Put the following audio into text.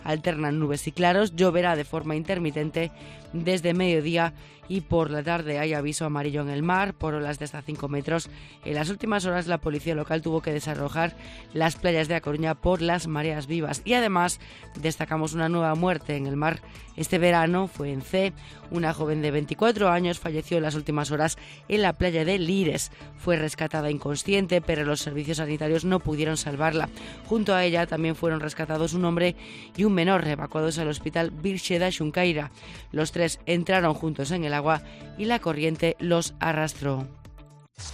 Alternan nubes y claros, lloverá de forma intermitente desde mediodía y por la tarde hay aviso amarillo en el mar por olas de hasta 5 metros. En las últimas horas la policía local tuvo que desalojar las playas de A Coruña por las mareas vivas. Y además destacamos una nueva muerte en el mar. Este verano fue en Cee. Una joven de 24 años falleció en las últimas horas en la playa de Lires. Fue rescatada inconsciente, pero los servicios sanitarios no pudieron salvarla. Junto a ella también fueron rescatados un hombre y un menor, evacuados al hospital Virxe da Xunqueira. Los tres entraron juntos en el agua y la corriente los arrastró.